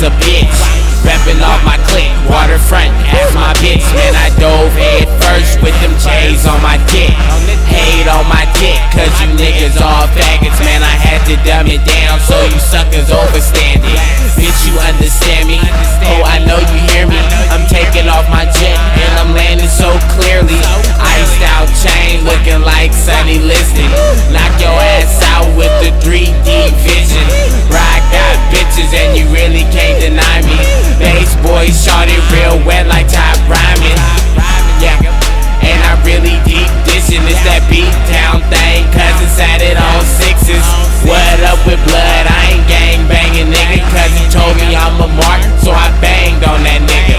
is a bitch. Reppin' off my clique, waterfront, ask my bitch. Man, I dove head first with them J's on my dick. Hate on my dick, cause you niggas all faggots. Man, I had to dumb it down so you suckers overstand it. Bitch, you understand me? Oh, I know you hear me. I'm taking off my jet and I'm landing so clearly. Iced out chain looking like Sonny Liston. Knock your ass out with the 3D vision. Rock got bitches and you really can't deny me. Bass boy shot it real wet like top rhyming. Yeah, and I really deep dishing. It's that beat down thing, cause it's at it on sixes. What up with blood? I ain't gang banging, nigga, cause he told me I'm a mark, so I banged on that nigga.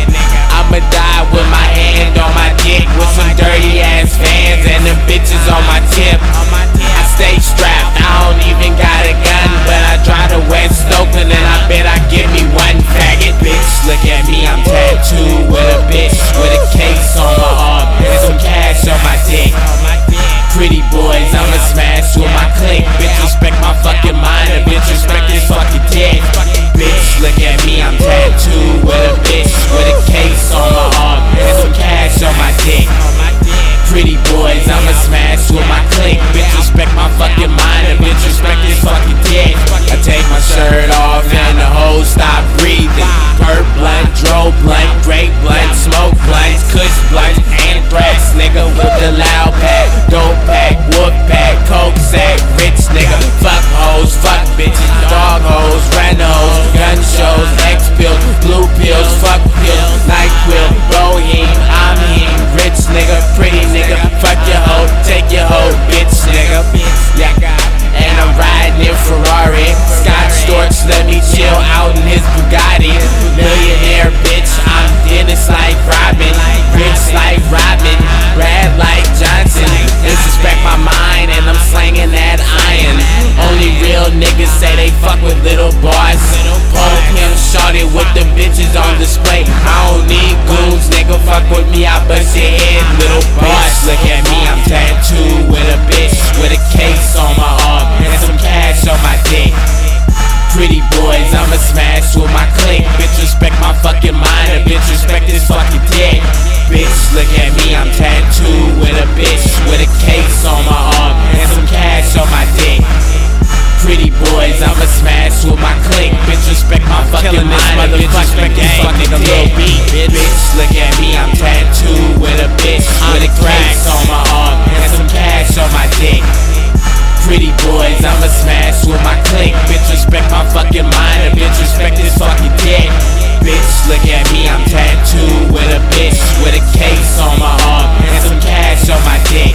I'ma die with my hand on my dick with some dirty ass fans and them bitches on my tip. I stay strapped, I don't even got a gun, but I drive to West Oakland and I bet I give me one faggot. Bitch, look at me, I'm tattooed with a bitch with a case on my arm and some cash on my dick. Pretty boys, I'ma smash with my clique. Bitch, respect my fucking mind, a bitch respect this fucking dick. Bitch, look at me, I'm tattooed with a bitch with a case on my arm and some cash on my dick. Pretty boys, I'ma smash with my clique. Bitch, respect my fucking mind, a bitch respect this fucking dick. I take my shirt off and the hoes stop breathing. Perp blunt, dro blunt, grape blunt, smoke blunts, kush blunts, anthrax, nigga with the loud pack, dope pack, wood pack, coke sack, rich nigga. Fuck hoes, fuck bitches, dog hoes, rent hoes, gun shows, X pills, blue pills, fuck pills, NyQuil, Rohim, I'm him, rich nigga, pretty nigga, fuck your hoe, take your hoe, bitch nigga. Yeah, and I'm riding in Ferrari. Scott Storch let me chill out in his Bugatti. Millionaire bitch, I'm Dennis like Robin, rich like Robin, Brad like Johnson. Disrespect my mind and I'm slanging that iron. Only real niggas say they fuck with little boys. Pole him shorty with the bitches on display. I don't need goons, nigga, fuck with me, I bust your head, little boys. Look at me, I'm tattooed with a bitch with a case on my arm and some cash on my dick. Pretty boys, I'ma smash with my clique. Bitch, respect my fucking mind, a bitch respect this fucking dick. Bitch, look at me, I'm tattooed with a bitch with a case on my arm and some cash on my dick. Pretty boys, I'ma smash with my clique. Bitch, respect my fucking mind, a bitch respect this fucking dick. Bitch, look at me, I'm tattooed with a bitch with a case on my arm and some cash on my dick. Pretty boys, I'ma smash with my clique. Bitch, respect my fucking mind, a bitch respect this fucking dick. Bitch, look at me, I'm tattooed with a bitch with a case on my arm and some cash on my dick.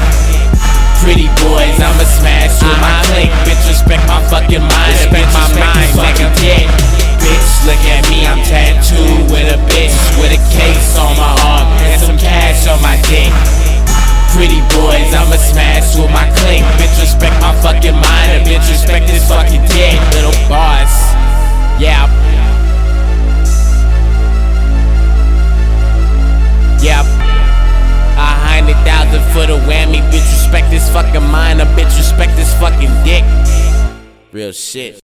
Pretty boys, I'ma smash with my clique. Bitch, respect my fucking mind, a bitch respect this fucking dick. Bitch, look at me, I'm tattooed with a bitch with a case on my arm and some cash on my dick. Pretty boys, I'ma smash with my clique. Bitch, respect my fucking mind, a bitch respect this fucking dick. Little boss, yeah. Yep. 100,000 for the whammy. Bitch, respect this fucking mind, a bitch respect this fucking dick. Real shit.